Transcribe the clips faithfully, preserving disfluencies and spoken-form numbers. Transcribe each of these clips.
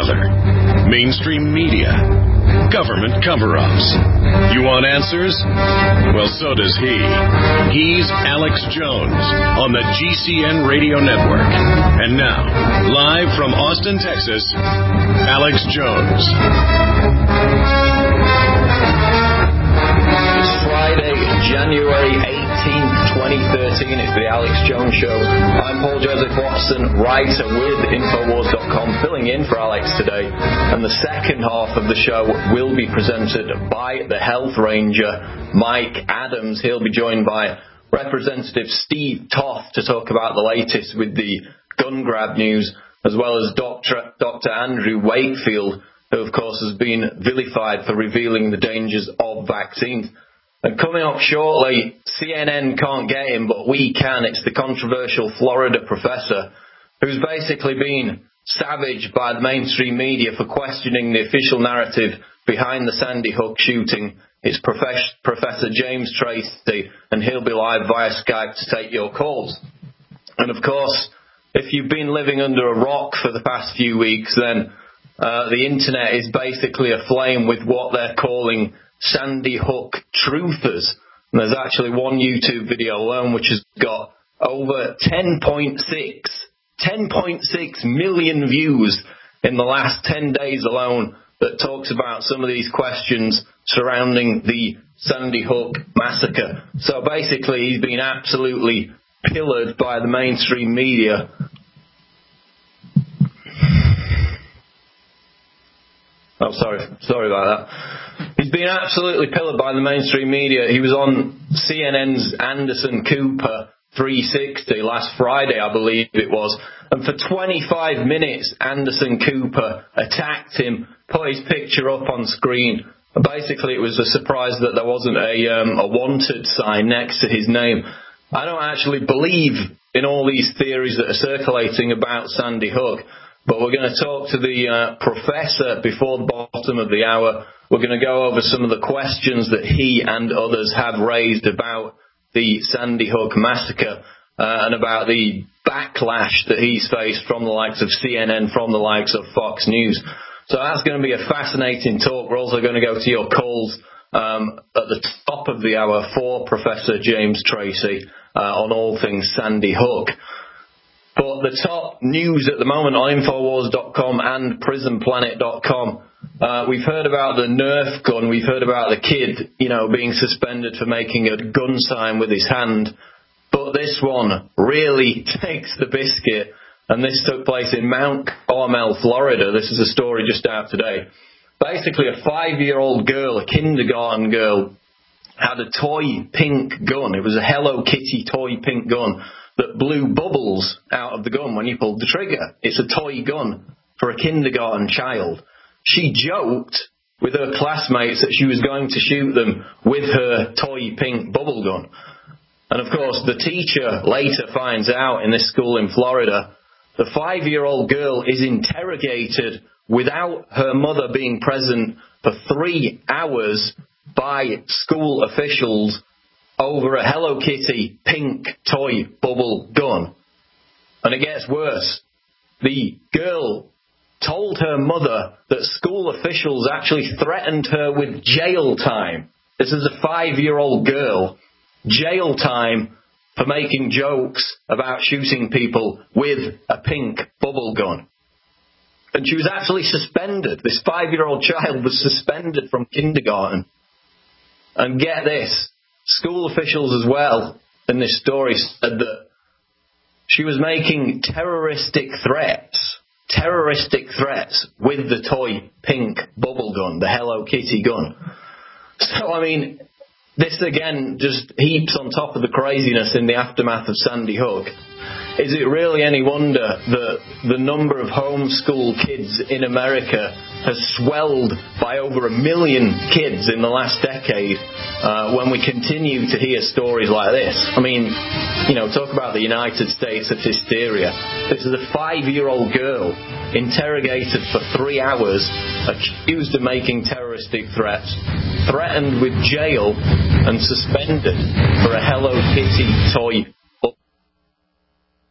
other. Mainstream media. Government cover-ups. You want answers? Well, so does he. He's Alex Jones on the G C N Radio Network. And now, live from Austin, Texas, Alex Jones. It's Friday, January eighteenth, twenty thirteen. It's the Alex Jones Show. I'm Paul Joseph Watson, writer with Infowars dot com, filling in for Alex today. And the second half of the show will be presented by the Health Ranger, Mike Adams. He'll be joined by Representative Steve Toth to talk about the latest with the gun grab news, as well as Doctor Doctor Andrew Wakefield, who of course has been vilified for revealing the dangers of vaccines. And coming up shortly, C N N can't get him, but we can. It's the controversial Florida professor who's basically been savaged by the mainstream media for questioning the official narrative behind the Sandy Hook shooting. It's Professor, Professor James Tracy, and he'll be live via Skype to take your calls. And of course, if you've been living under a rock for the past few weeks, then uh, the internet is basically aflame with what they're calling Sandy Hook truthers. And there's actually one YouTube video alone which has got over ten point six million views in the last ten days alone that talks about some of these questions surrounding the Sandy Hook massacre. So basically he's been absolutely pillared by the mainstream media. Oh, sorry. Sorry about that. He's been absolutely pillared by the mainstream media. He was on C N N's Anderson Cooper three sixty last Friday, I believe it was. And for twenty-five minutes, Anderson Cooper attacked him, put his picture up on screen. Basically, it was a surprise that there wasn't a, um, a wanted sign next to his name. I don't actually believe in all these theories that are circulating about Sandy Hook. But we're going to talk to the uh, professor before the bottom of the hour. We're going to go over some of the questions that he and others have raised about the Sandy Hook massacre uh, and about the backlash that he's faced from the likes of C N N, from the likes of Fox News. So that's going to be a fascinating talk. We're also going to go to your calls um, at the top of the hour for Professor James Tracy uh, on all things Sandy Hook. But the top news at the moment on Infowars dot com and Prison Planet dot com, uh, we've heard about the Nerf gun. We've heard about the kid, you know, being suspended for making a gun sign with his hand. But this one really takes the biscuit. And this took place in Mount Carmel, Florida. This is a story just out today. Basically, a five-year-old girl, a kindergarten girl, had a toy pink gun. It was a Hello Kitty toy pink gun that blew bubbles out of the gun when you pulled the trigger. It's a toy gun for a kindergarten child. She joked with her classmates that she was going to shoot them with her toy pink bubble gun. And of course, the teacher later finds out in this school in Florida, the five-year-old girl is interrogated without her mother being present for three hours by school officials over a Hello Kitty pink toy bubble gun. And it gets worse. The girl told her mother that school officials actually threatened her with jail time. This is a five-year-old girl. Jail time for making jokes about shooting people with a pink bubble gun. And she was actually suspended. This five-year-old child was suspended from kindergarten. And get this, school officials as well in this story said that she was making terroristic threats, terroristic threats with the toy pink bubble gun, the Hello Kitty gun. So, I mean, this again just heaps on top of the craziness in the aftermath of Sandy Hook. Is it really any wonder that the number of homeschool kids in America has swelled by over a million kids in the last decade uh, when we continue to hear stories like this? I mean, you know, talk about the United States of hysteria. This is a five-year-old girl interrogated for three hours, accused of making terroristic threats, threatened with jail and suspended for a Hello Kitty toy.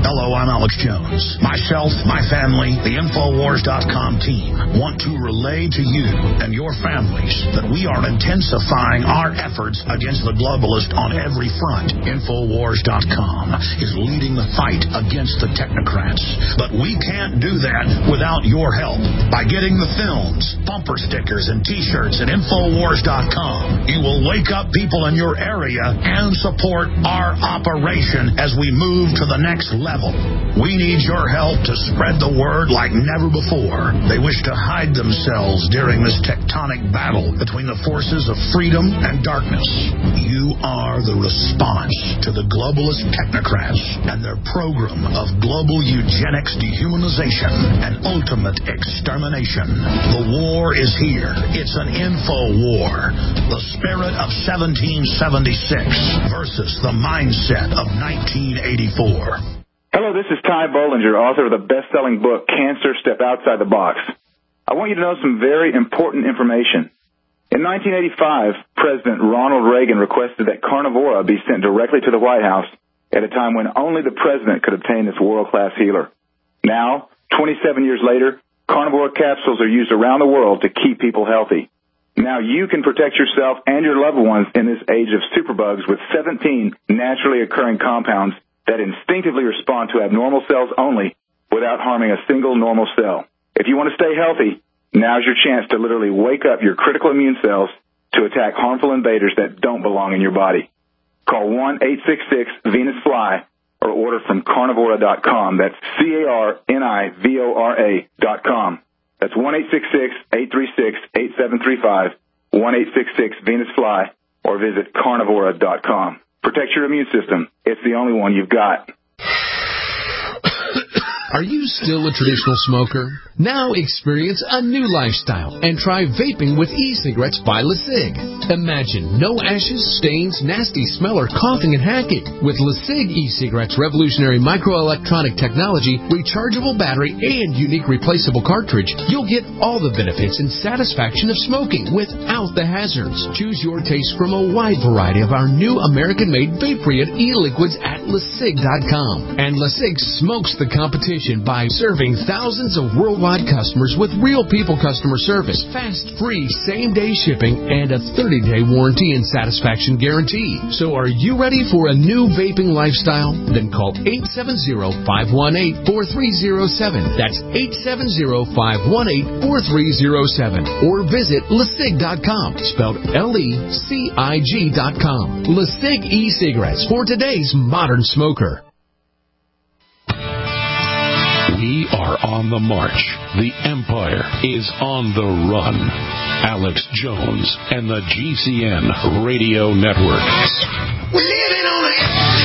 Hello, I'm Alex Jones. Myself, my family, the Infowars dot com team want to relay to you and your families that we are intensifying our efforts against the globalist on every front. Infowars dot com is leading the fight against the technocrats, but we can't do that without your help. By getting the films, bumper stickers, and T-shirts at Infowars dot com, you will wake up people in your area and support our operation as we move to the next level. We need your help to spread the word like never before. They wish to hide themselves during this tectonic battle between the forces of freedom and darkness. You are the response to the globalist technocrats and their program of global eugenics, dehumanization, and ultimate extermination. The war is here. It's an info war. The spirit of seventeen seventy-six versus the mindset of nineteen eighty-four. Hello, this is Ty Bollinger, author of the best-selling book, Cancer, Step Outside the Box. I want you to know some very important information. In nineteen eighty-five, President Ronald Reagan requested that Carnivora be sent directly to the White House at a time when only the president could obtain this world-class healer. Now, twenty-seven years later, Carnivora capsules are used around the world to keep people healthy. Now you can protect yourself and your loved ones in this age of superbugs with seventeen naturally occurring compounds that instinctively respond to abnormal cells only without harming a single normal cell. If you want to stay healthy, now's your chance to literally wake up your critical immune cells to attack harmful invaders that don't belong in your body. Call one eight six six Venus Fly or order from carnivora dot com. That's C A R N I V O R A dot com. That's one eight six six, eight three six, eight seven three five, one eight six six Venus Fly, or visit carnivora dot com. Protect your immune system. It's the only one you've got. Are you still a traditional smoker? Now experience a new lifestyle and try vaping with e-cigarettes by LeSig. Imagine no ashes, stains, nasty smell, or coughing and hacking. With LeSig e-cigarettes' revolutionary microelectronic technology, rechargeable battery, and unique replaceable cartridge, you'll get all the benefits and satisfaction of smoking without the hazards. Choose your taste from a wide variety of our new American-made Vaporeon e-liquids at LeSig dot com. And LeSig smokes the competition by serving thousands of worldwide customers with real people customer service, fast, free, same-day shipping, and a thirty-day warranty and satisfaction guarantee. So are you ready for a new vaping lifestyle? Then call eight seven zero, five one eight, four three zero seven. That's eight seven zero, five one eight, four three zero seven. Or visit LeSig dot com, spelled L E C I G dot com. LeSig e-cigarettes for today's modern smoker. We are on the march. The Empire is on the run. Alex Jones and the G C N Radio Network. We're living on the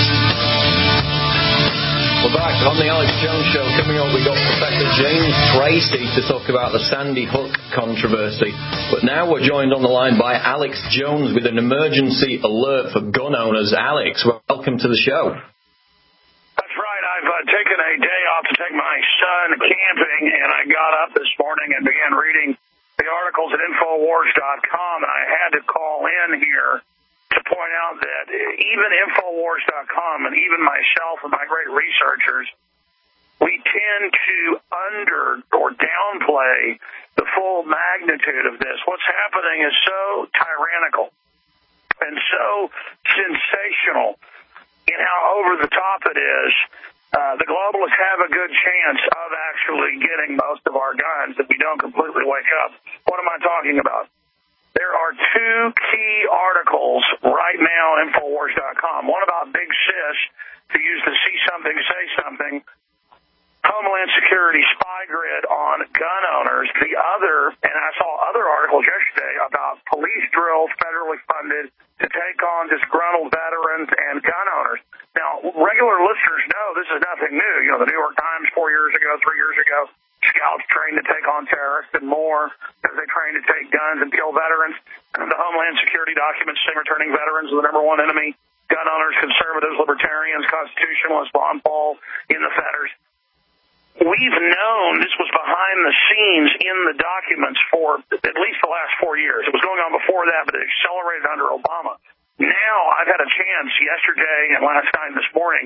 We're back on the Alex Jones Show. Coming up, we got Professor James Tracy to talk about the Sandy Hook controversy. But now we're joined on the line by Alex Jones with an emergency alert for gun owners. Alex, welcome to the show. I've uh, taken a day off to take my son camping, and I got up this morning and began reading the articles at Infowars dot com, and I had to call in here to point out that even Infowars dot com and even myself and my great researchers, we tend to under or downplay the full magnitude of this. What's happening is so tyrannical and so sensational in how over the top it is. Uh, the globalists have a good chance of actually getting most of our guns if we don't completely wake up. What am I talking about? There are two key articles right now on Infowars dot com. One about Big Sis, to use the see something, say something, Homeland Security spy grid on gun owners. The other, and I saw other articles yesterday about police drills federally funded to take on disgruntled veterans and gun owners. Now, regular listeners know this is nothing new. You know, the New York Times four years ago, three years ago, scouts trained to take on terrorists and more as they trained to take guns and kill veterans. And the Homeland Security documents say returning veterans are the number one enemy. Gun owners, conservatives, libertarians, constitutionalists, Ron Paul in the fetters. We've known this was behind the scenes in the documents for at least the last four years. It was going on before that, but it accelerated under Obama. Now I've had a chance yesterday and last night and this morning to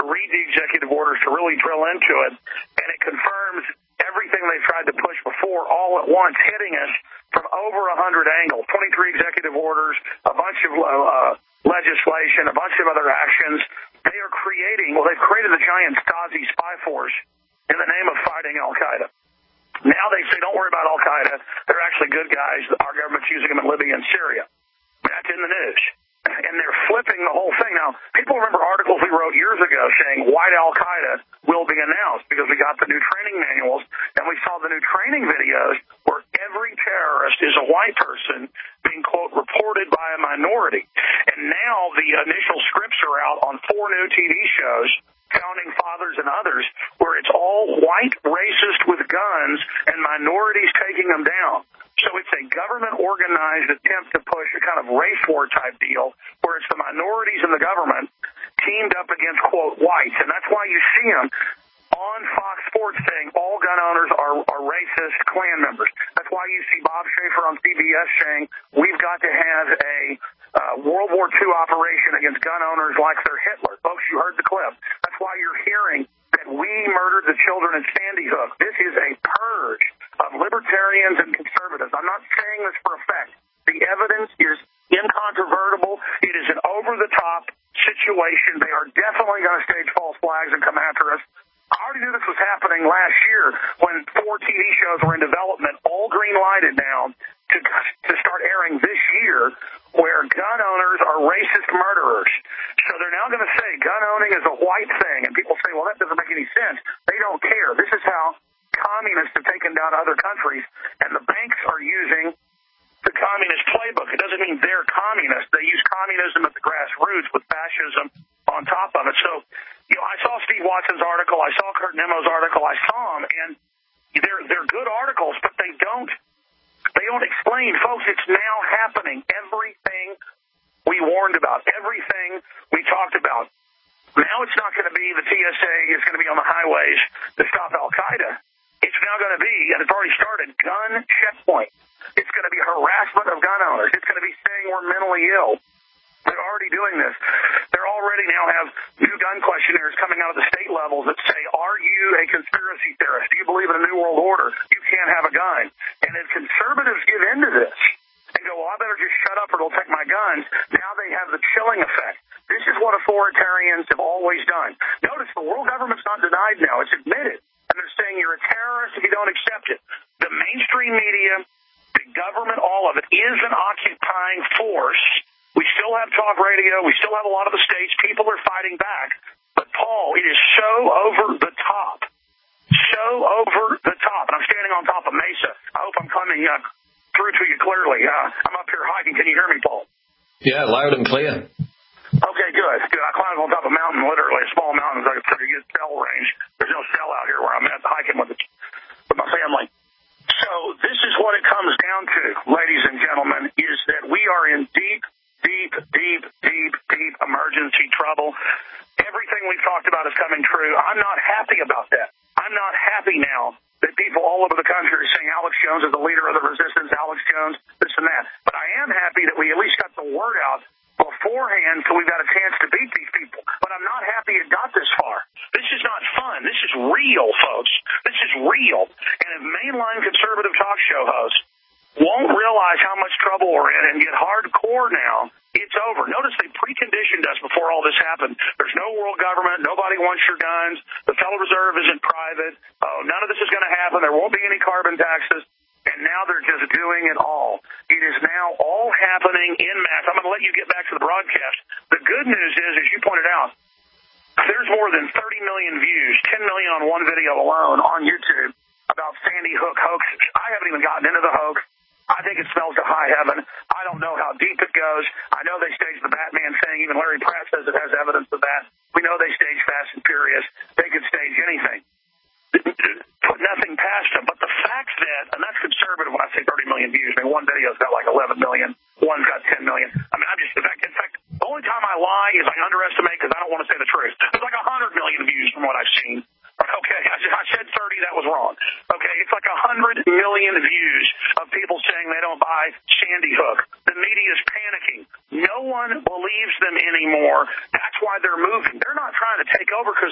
read the executive orders, to really drill into it, and it confirms everything they've tried to push before all at once, hitting us from over one hundred angles, twenty-three executive orders, a bunch of uh, legislation, a bunch of other actions. They are creating, well, they've created a giant Stasi spy force in the name of fighting al-Qaeda. Now they say, don't worry about al-Qaeda. They're actually good guys. Our government's using them in Libya and Syria. That's in the news. And they're flipping the whole thing. Now, people remember articles we wrote years ago saying white al-Qaeda will be announced because we got the new training manuals and we saw the new training videos where every terrorist is a white person being, quote, reported by a minority. And now the initial scripts are out on four new T V shows, Founding Fathers and others, where it's all white racist with guns and minorities taking them down. So it's a government-organized attempt to push a kind of race war type deal where it's the minorities in the government teamed up against, quote, whites. And that's why you see them on Fox Sports saying all gun owners are, are racist Klan members. That's why you see Bob Schaefer on C B S saying we've got to have a uh, World War Two operation against gun owners like they're Hitler. Folks, you heard the clip. That's why you're hearing that we murdered the children at Sandy Hook. This is a purge of libertarians and conservatives. I'm not saying this for effect. The evidence is incontrovertible. It is an over-the-top situation. They are definitely going to stage false flags and come after us. I already knew this was happening last year when four T V shows were in development, all green-lighted now to, to start airing this year, where gun owners are racist murderers. So they're now going to say gun owning is a white thing. And people say, well, that doesn't make any sense. They don't care. This is how communists have taken down other countries. And the banks are using the communist playbook. It doesn't mean they're communists. They use communism at the grassroots with fascism on top of it. So, you know, I saw Steve Watson's article. I saw Kurt Nemo's article. I saw them, and they're they're good articles, but they don't they don't explain, folks. It's now happening. Everything we warned about, everything we talked about. Now it's not going to be the T S A is going to be on the highways to stop al-Qaeda. It's now going to be, and it's already started, gun checkpoint. It's going to be harassment of gun owners. It's going to be saying we're mentally ill. They're already doing this. They're already now have new gun questionnaires coming out of the state levels that say, are you a conspiracy theorist? Do you believe in a new world order? You can't have a gun. And if conservatives give into this and go, well, I better just shut up or they'll take my guns, now they have the chilling effect. This is what authoritarians have always done. Notice the world government's not denied now. It's admitted. And they're saying you're a terrorist if you don't accept it. The mainstream media, the government, all of it, is an occupying force. We still have talk radio. We still have a lot of the states. People are fighting back. But, Paul, it is so over the top. So over the top. And I'm standing on top of Mesa. I hope I'm coming uh, through to you clearly. Uh, I'm up here hiking. Can you hear me, Paul? Yeah, loud and clear. Okay, good. Good. I climbed on top of a mountain, literally a small mountain. It's like a pretty good cell range. There's no cell out here where I'm at hiking with, the, with my family. So this is what it comes down to, ladies and gentlemen, is that we are in deep, deep, deep, deep, deep emergency trouble. Everything we've talked about is coming true. I'm not happy about that. I'm not happy now that people all over the country are saying Alex Jones is the leader of the resistance, Alex Jones, this and that. But I am happy that we at least got the word out beforehand so we've got a chance to beat these people. But I'm not happy it got this far. This is not fun. This is real, folks. This is real. And if mainline conservative talk show hosts won't realize how much trouble we're in and get hardcore now, it's over. Notice they preconditioned us before all this happened. There's no world government. Nobody wants your guns. The Federal Reserve isn't private. Oh, none of this is going to happen. There won't be any carbon taxes. And now they're just doing it all. It is now all happening in mass. I'm going to let you get back to the broadcast. The good news is, as you pointed out, there's more than thirty million views, ten million on one video alone on YouTube about Sandy Hook hoaxes. I haven't even gotten into the hoax. I think it smells to high heaven. I don't know how deep it goes. I know they staged the Batman thing. Even Larry Pratt says it has evidence of that. We know they staged Fast and Furious. They could stage anything. Put nothing past them. But the fact that, and that's conservative when I say thirty million views. I mean, one video's got like eleven million. One's got ten million. I mean, I'm just, in fact, in fact, the only time I lie is I underestimate because I don't want to say the truth. There's like one hundred million views from what I've seen. Okay, I, just, I said thirty, that was wrong. Okay, it's like one hundred million views of people saying they don't buy Sandy Hook. The media's panicking. No one believes them anymore. That's why they're moving. They're not trying to take over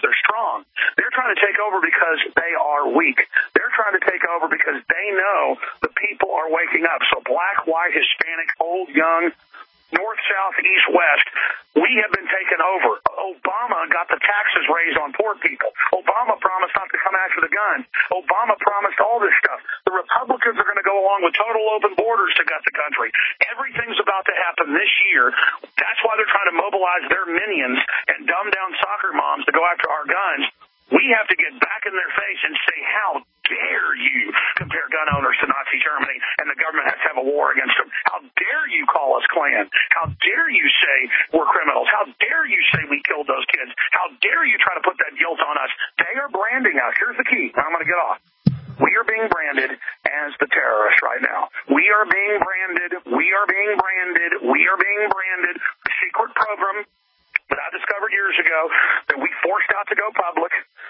trying to take over because they are weak. They're trying to take over because they know the people are waking up. So black, white, Hispanic, old, young, north, south, east, west, we have been taken over. Obama got the taxes raised on poor people. Obama promised not to come after the guns. Obama promised all this stuff. The Republicans are going to go along with total open borders to gut the country. Everything's about to happen this year. That's why they're trying to mobilize their minions and dumb down soccer moms to go after our guns. We have to get back in their face and say, how dare you compare gun owners to Nazi Germany and the government has to have a war against them? How dare you call us Klan? How dare you say we're criminals? How dare you say we killed those kids? How dare you try to put that guilt on us? They are branding us. Here's the key. I'm going to get off. We are being branded as the terrorists right now. We are being branded. We are being branded. We are being branded. A secret program that I discovered years ago that we forced out to go public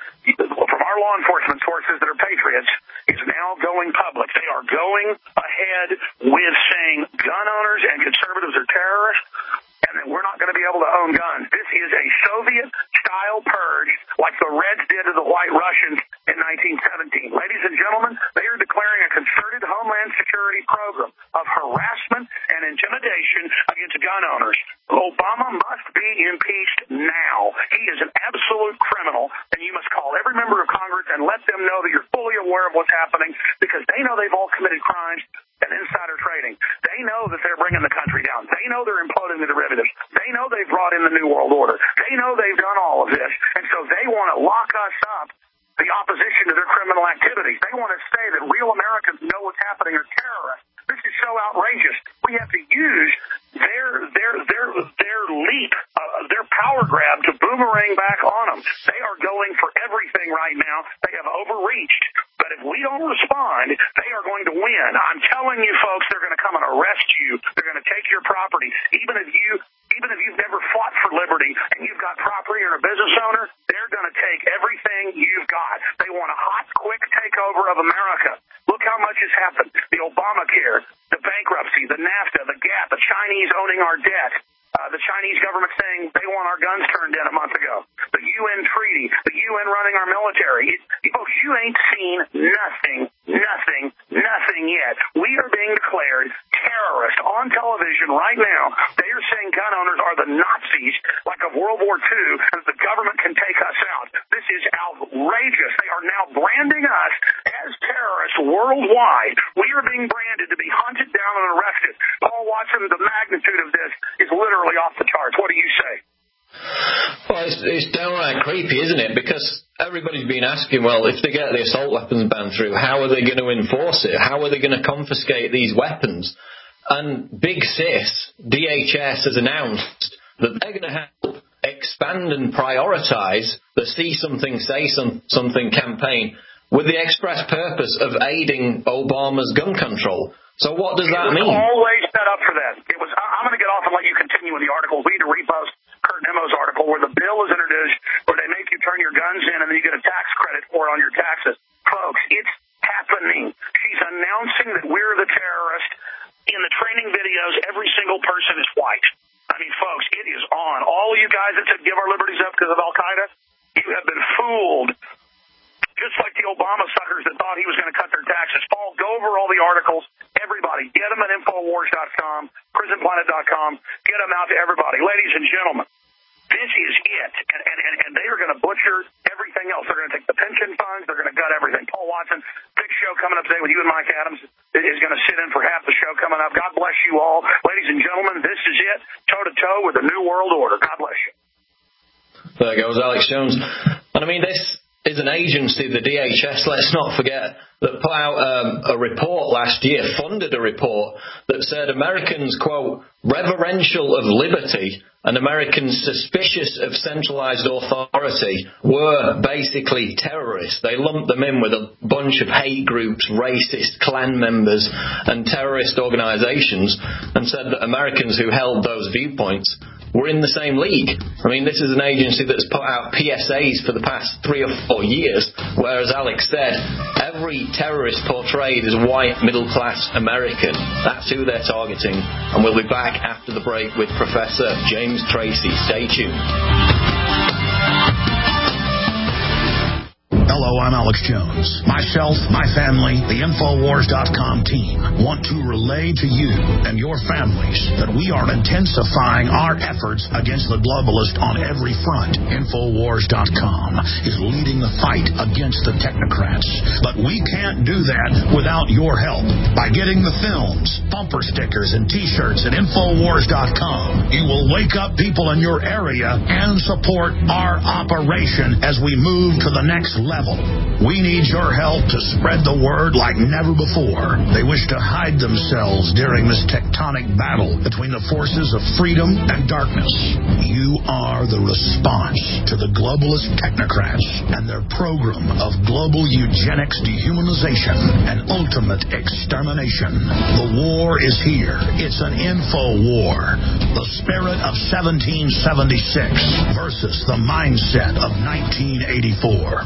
from our law enforcement sources that are patriots is now going public. They are going ahead with saying gun owners and conservatives are terrorists and that we're not going to be able to own guns. This is a Soviet-style purge like the Reds did to the White Russians in nineteen seventeen. Ladies and gentlemen, they are declaring a concerted homeland security program of harassment and intimidation against gun owners. Obama must be impeached now. He is an absolute criminal, and you must call every member of Congress and let them know that you're fully aware of what's happening because they know they've all committed crimes and insider trading. They know that they're bringing the country down. They know they're imploding the derivatives. They know they've brought in the New World Order. They know they've done all of this, and so they want to lock us up, the opposition to their criminal activities. They want to say that real Americans know what's happening are terrorists. This is so outrageous. We have to use their their their their leap, uh, their power grab to boomerang back on them. They are going for everything right now. They have overreached. But if we don't respond, they are going to win. I'm telling you, folks, they're going to come and arrest you. They're going to take your property. Even if you even if you've never fought for liberty and you've got property or a business owner, they're going to take everything you've got. They want a hot, quick takeover of America. Look how much has happened. The Obamacare, the bankruptcy, the NAFTA, the GATT, the Chinese owning our debt, uh, the Chinese government saying they want our guns turned in a month ago, the U N treaty, the U N running our military. It, folks, you ain't seen nothing, nothing, nothing yet. We are being declared terrorists on television right now. They are saying gun owners are the Nazis, like of World War Two, and the government can take us out. This is outrageous. They are now branding us as terrorists worldwide. We are being branded to be hunted down and arrested. Paul Watson, the magnitude of this is literally off the charts. What do you say? Well, it's, it's downright creepy, isn't it? Because everybody's been asking, well, if they get the assault weapons ban through, how are they going to enforce it? How are they going to confiscate these weapons? And Big Sis, D H S, has announced that they're going to help expand and prioritise the See Something, Say some, Something campaign with the express purpose of aiding Obama's gun control. So what does that mean? It was always set up for that. It was. I'm going to get off and let you continue in the article. We need to repost Kurt Nemo's article where the bill is introduced, where they make you turn your guns in and then you get a tax credit for it on your taxes. Folks, it's happening. She's announcing that we're the terrorist. In the training videos, every single person is white. I mean, folks, it is on. All of you guys that said give our liberties up because of Al-Qaeda, you have been fooled. Just like the Obama suckers that thought he was going to cut their taxes. Paul, go over all the articles. Everybody, get them at Infowars dot com, Prison Planet dot com. Get them out to everybody. Ladies and gentlemen, this is it. And, and, and, and they are going to butcher everything else. They're going to take the pension funds. They're going to gut everything. Paul Watson, big show coming up today with you and Mike Adams is going to sit in for half the show coming up. God bless you all. Ladies and gentlemen, this is it. Toe-to-toe with the New World Order. God bless you. There goes Alex Jones. And I mean, this is an agency, the D H S, let's not forget, that put out um, a report last year, funded a report that said Americans, quote, reverential of liberty and Americans suspicious of centralized authority were basically terrorists. They lumped them in with a bunch of hate groups, racist Klan members and terrorist organizations and said that Americans who held those viewpoints were in the same league. I mean, this is an agency that's put out P S As for the past three or four years, whereas Alex said, every terrorist portrayed as white, middle-class American. That's who they're targeting. And we'll be back after the break with Professor James Tracy. Stay tuned. Hello, I'm Alex Jones. Myself, my family, the Infowars dot com team want to relay to you and your families that we are intensifying our efforts against the globalists on every front. Infowars dot com is leading the fight against the technocrats. But we can't do that without your help. By getting the films, bumper stickers, and T-shirts at Infowars dot com, you will wake up people in your area and support our operation as we move to the next level. We need your help to spread the word like never before. They wish to hide themselves during this tectonic battle between the forces of freedom and darkness. You are the response to the globalist technocrats and their program of global eugenics, dehumanization, and ultimate extermination. The war is here. It's an info war. The spirit of seventeen seventy-six versus the mindset of nineteen eighty-four.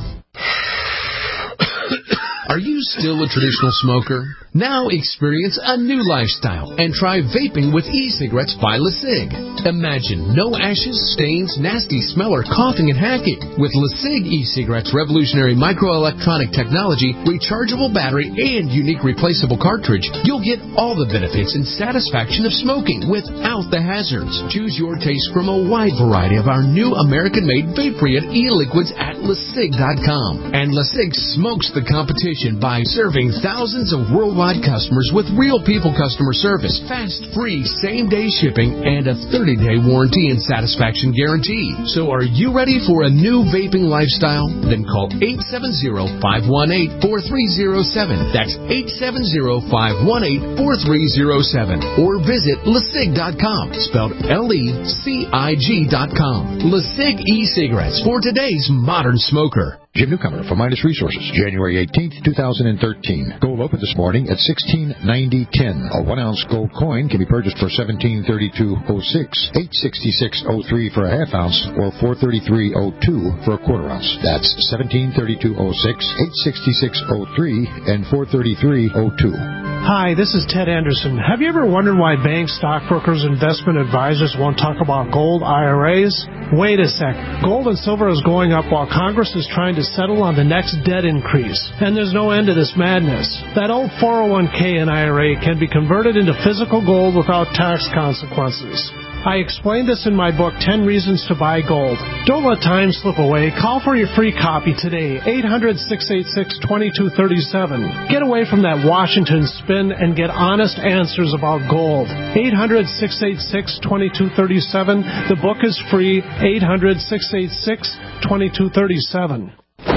Are you still a traditional smoker? Now experience a new lifestyle and try vaping with e-cigarettes by LeSig. Imagine no ashes, stains, nasty smell, or coughing and hacking. With LeSig e-cigarettes' revolutionary microelectronic technology, rechargeable battery, and unique replaceable cartridge, you'll get all the benefits and satisfaction of smoking without the hazards. Choose your taste from a wide variety of our new American-made vape-free e-liquids at LeSig dot com. And LeSig smokes the competition by serving thousands of worldwide customers with real people customer service, fast, free, same-day shipping, and a thirty-day warranty and satisfaction guarantee. So are you ready for a new vaping lifestyle? Then call eight seven zero, five one eight, four three zero seven. That's eight seven zero, five one eight, four three zero seven. Or visit LeSig dot com, spelled L E C I G dot com. LeSig e-cigarettes for today's modern smoker. Jim Newcomer from Midas Resources, January eighteenth, twenty thirteen. Gold opened this morning at sixteen ninety ten. A one-ounce gold coin can be purchased for seventeen thirty-two oh six, eight sixty-six oh three for a half ounce, or four thirty-three oh two for a quarter ounce. That's seventeen thirty-two oh six, eight sixty-six oh three, and four thirty-three oh two. Hi, this is Ted Anderson. Have you ever wondered why banks, stockbrokers, investment advisors won't talk about gold I R As? Wait a sec. Gold and silver is going up while Congress is trying to settle on the next debt increase. And there's no end to this madness. That old four oh one k and I R A can be converted into physical gold without tax consequences. I explained this in my book, ten reasons to Buy Gold. Don't let time slip away. Call for your free copy today, eight hundred, six eight six, two two three seven. Get away from that Washington spin and get honest answers about gold. eight hundred, six eight six, two two three seven. The book is free, eight hundred, six eight six, two two three seven.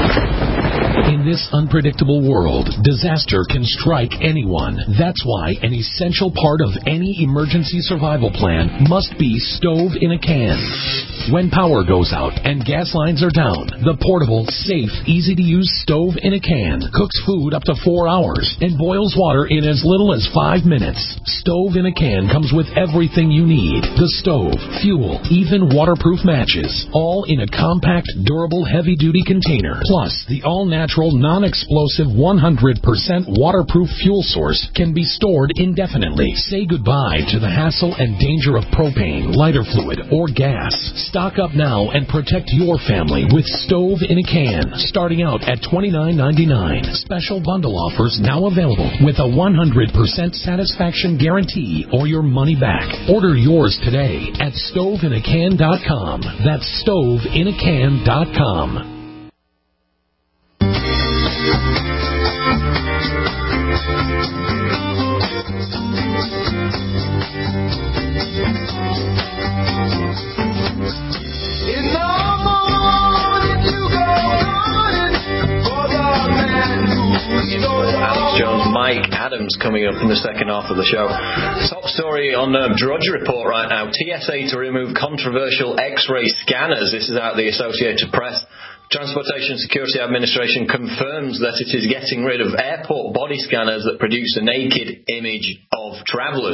In this unpredictable world, disaster can strike anyone. That's why an essential part of any emergency survival plan must be stove in a can. When power goes out and gas lines are down, the portable, safe, easy-to-use stove in a can cooks food up to four hours and boils water in as little as five minutes. Stove in a can comes with everything you need. The stove, fuel, even waterproof matches, all in a compact, durable, heavy-duty container. Plus, the all-natural, non-explosive, one hundred percent waterproof fuel source can be stored indefinitely. Say goodbye to the hassle and danger of propane, lighter fluid, or gas. Stock up now and protect your family with stove in a can, starting out at twenty-nine ninety-nine. Special bundle offers now available with a one hundred percent satisfaction guarantee or your money back. Order yours today at stove in a can dot com. That's stove in a can dot com. Alex Jones, Mike Adams coming up in the second half of the show. Top story on the Drudge Report right now. T S A to remove controversial X-ray scanners. This is out of the Associated Press. Transportation Security Administration confirms that it is getting rid of airport body scanners that produce a naked image of travellers.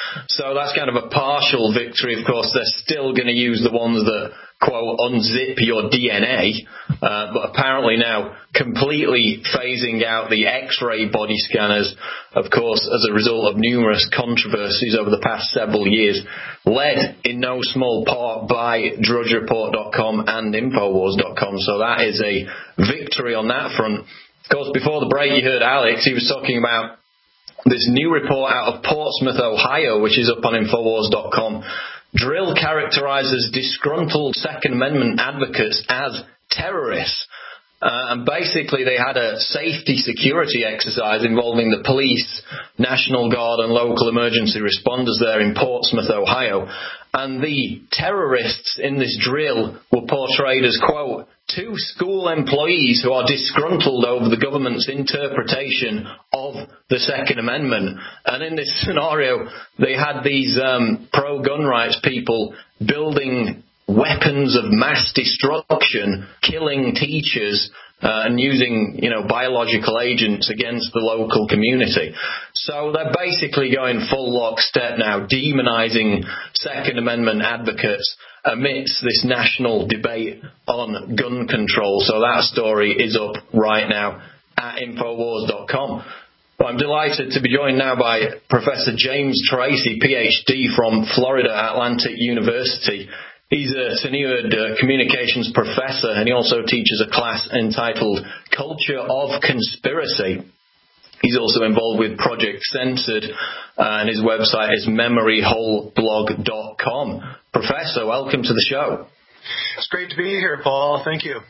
So that's kind of a partial victory. Of course, they're still going to use the ones that, quote, unzip your D N A, uh, but apparently now completely phasing out the X-ray body scanners, of course, as a result of numerous controversies over the past several years, led in no small part by drudge report dot com and infowars dot com. So that is a victory on that front. Of course, before the break, you heard Alex. He was talking about this new report out of Portsmouth, Ohio, which is up on infowars dot com. Drill characterizes disgruntled Second Amendment advocates as terrorists. Uh, and basically they had a safety security exercise involving the police, National Guard and local emergency responders there in Portsmouth, Ohio. And the terrorists in this drill were portrayed as, quote, two school employees who are disgruntled over the government's interpretation of the Second Amendment. And in this scenario, they had these um, pro-gun rights people building weapons of mass destruction, killing teachers, uh, and using, you know, biological agents against the local community. So they're basically going full lockstep now, demonizing Second Amendment advocates amidst this national debate on gun control. So that story is up right now at infowars dot com. But I'm delighted to be joined now by Professor James Tracy, P H D from Florida Atlantic University. He's a tenured uh, communications professor, and he also teaches a class entitled Culture of Conspiracy. He's also involved with Project Censored, uh, and his website is memory hole blog dot com. Professor, welcome to the show. It's great to be here, Paul. Thank you.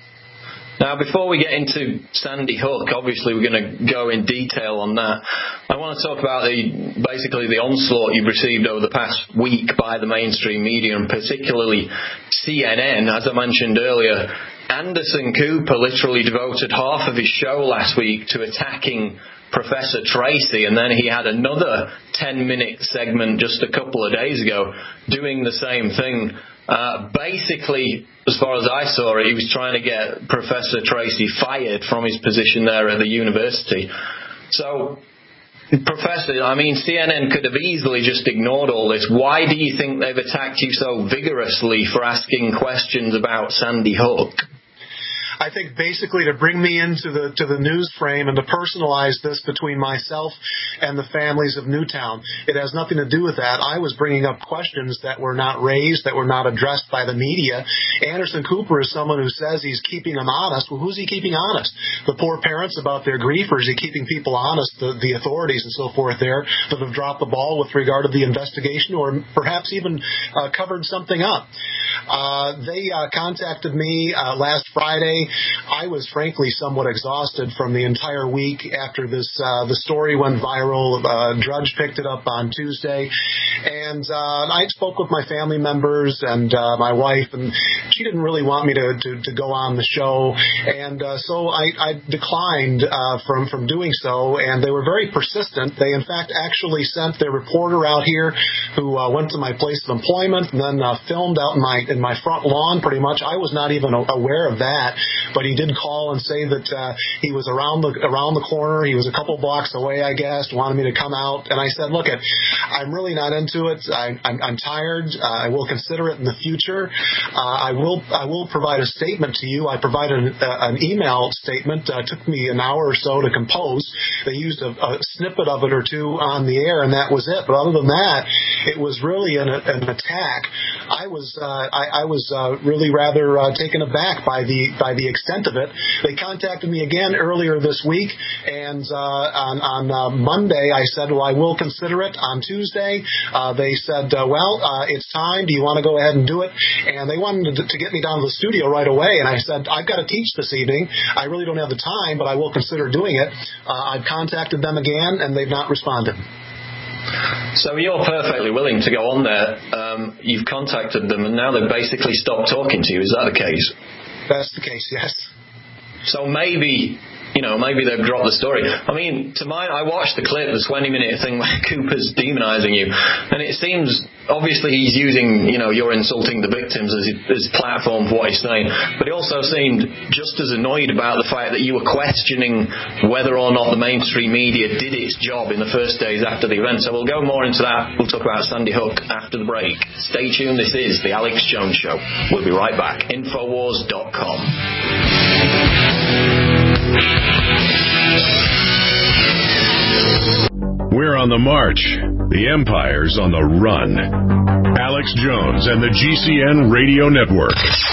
Now, before we get into Sandy Hook, obviously we're going to go in detail on that. I want to talk about the basically the onslaught you've received over the past week by the mainstream media, and particularly C N N. As I mentioned earlier, Anderson Cooper literally devoted half of his show last week to attacking Professor Tracy, and then he had another ten-minute segment just a couple of days ago doing the same thing. Uh, basically, as far as I saw it, he was trying to get Professor Tracy fired from his position there at the university. So, Professor, I mean, C N N could have easily just ignored all this. Why do you think they've attacked you so vigorously for asking questions about Sandy Hook? I think basically to bring me into the to the news frame and to personalize this between myself and the families of Newtown. It has nothing to do with that. I was bringing up questions that were not raised, that were not addressed by the media. Anderson Cooper is someone who says he's keeping them honest. Well, who's he keeping honest? The poor parents about their grief, or is he keeping people honest, the, the authorities and so forth there that have dropped the ball with regard to the investigation, or perhaps even uh, covered something up? Uh, they uh, contacted me uh, last Friday. I was frankly somewhat exhausted from the entire week after this. Uh, the story went viral. Uh, Drudge picked it up on Tuesday, and uh, I spoke with my family members and uh, my wife, and she didn't really want me to, to, to go on the show, and uh, so I, I declined uh, from from doing so. And they were very persistent. They, in fact, actually sent their reporter out here, who uh, went to my place of employment and then uh, filmed out in my in my front lawn. Pretty much, I was not even aware of that. But he did call and say that uh, he was around the around the corner. He was a couple blocks away, I guess, wanted me to come out. And I said, look, it, I'm really not into it. I, I'm, I'm tired. Uh, I will consider it in the future. Uh, I will I will provide a statement to you. I provided an, uh, an email statement. Uh, it took me an hour or so to compose. They used a, a snippet of it or two on the air, and that was it. But other than that, it was really an, an attack. I was uh, I, I was uh, really rather uh, taken aback by the by the extent of it. They contacted me again earlier this week, and uh, on, on uh, Monday I said, well, I will consider it. On Tuesday, uh, they said, uh, well, uh, it's time. Do you want to go ahead and do it? And they wanted to, to get me down to the studio right away, and I said, I've got to teach this evening. I really don't have the time, but I will consider doing it. Uh, I've contacted them again, and they've not responded. So you're perfectly willing to go on there. Um, you've contacted them, and now they've basically stopped talking to you. Is that the case? That's the case, yes. So maybe, you know, maybe they've dropped the story. I mean, to my, I watched the clip, the twenty-minute thing where Cooper's demonising you, and it seems, obviously he's using, you know, you're insulting the victims as his platform for what he's saying, but he also seemed just as annoyed about the fact that you were questioning whether or not the mainstream media did its job in the first days after the event. So we'll go more into that. We'll talk about Sandy Hook after the break. Stay tuned. This is The Alex Jones Show. We'll be right back. Infowars dot com. We're on the march. The Empire's on the run. Alex Jones and the G C N Radio Network.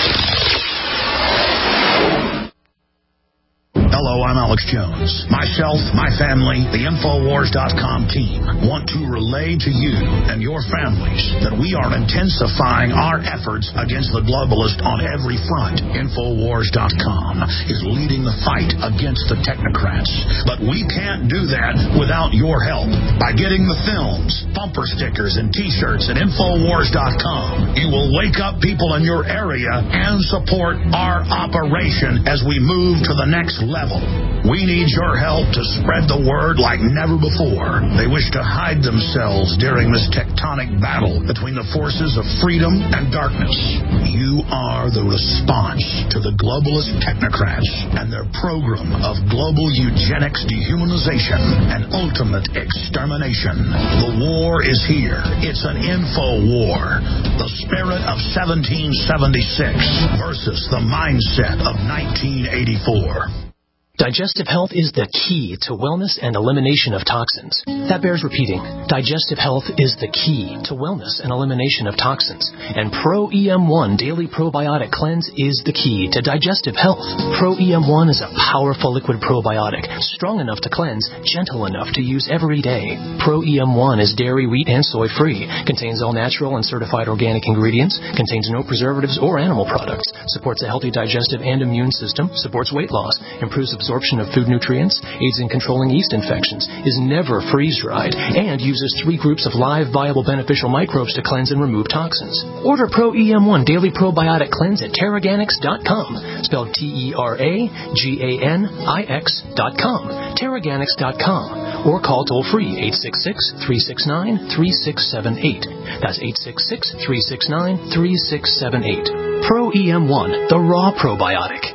Hello, I'm Alex Jones. Myself, my family, the Infowars dot com team want to relay to you and your families that we are intensifying our efforts against the globalists on every front. Infowars dot com is leading the fight against the technocrats. But we can't do that without your help. By getting the films, bumper stickers, and T-shirts at Infowars dot com, you will wake up people in your area and support our operation as we move to the next level. We need your help to spread the word like never before. They wish to hide themselves during this tectonic battle between the forces of freedom and darkness. You are the response to the globalist technocrats and their program of global eugenics, dehumanization, and ultimate extermination. The war is here. It's an info war. The spirit of seventeen seventy-six versus the mindset of nineteen eighty-four. Digestive health is the key to wellness and elimination of toxins. That bears repeating. Digestive health is the key to wellness and elimination of toxins. And Pro E M one Daily Probiotic Cleanse is the key to digestive health. Pro E M one is a powerful liquid probiotic, strong enough to cleanse, gentle enough to use every day. Pro E M one is dairy, wheat, and soy free, contains all natural and certified organic ingredients, contains no preservatives or animal products, supports a healthy digestive and immune system, supports weight loss, improves absorption of food nutrients, aids in controlling yeast infections, is never freeze-dried, and uses three groups of live, viable, beneficial microbes to cleanse and remove toxins. Order Pro E M one Daily Probiotic Cleanse at Teraganix dot com, spelled T E R A G A N I X dot com, Teraganix dot com, or call toll-free eight six six, three six nine, three six seven eight. That's eight six six, three six nine, three six seven eight. Pro E M one, the raw probiotic.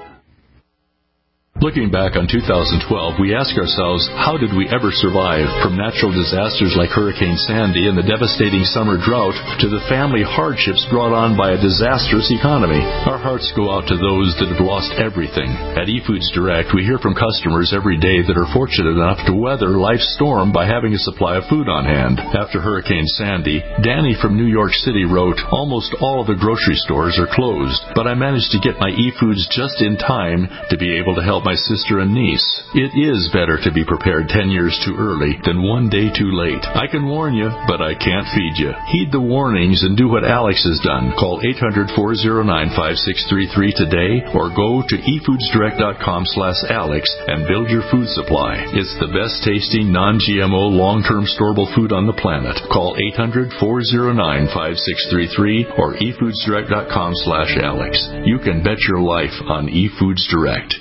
Looking back on two thousand twelve, we ask ourselves, how did we ever survive? From natural disasters like Hurricane Sandy and the devastating summer drought to the family hardships brought on by a disastrous economy. Our hearts go out to those that have lost everything. At eFoods Direct, we hear from customers every day that are fortunate enough to weather life's storm by having a supply of food on hand. After Hurricane Sandy, Danny from New York City wrote, almost all of the grocery stores are closed, but I managed to get my eFoods just in time to be able to help my sister and niece. It is better to be prepared ten years too early than one day too late. I can warn you, but I can't feed you. Heed the warnings and do what Alex has done. Call eight hundred, four oh nine, five six three three today or go to e foods direct dot com slash alex and build your food supply. It's the best tasting, non-G M O, long-term storable food on the planet. Call eight hundred, four oh nine, five six three three or e foods direct dot com slash alex. You can bet your life on eFoods Direct.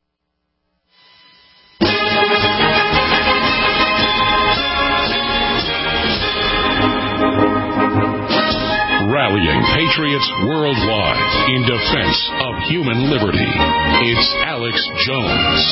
Rallying patriots worldwide in defense of human liberty. It's Alex Jones.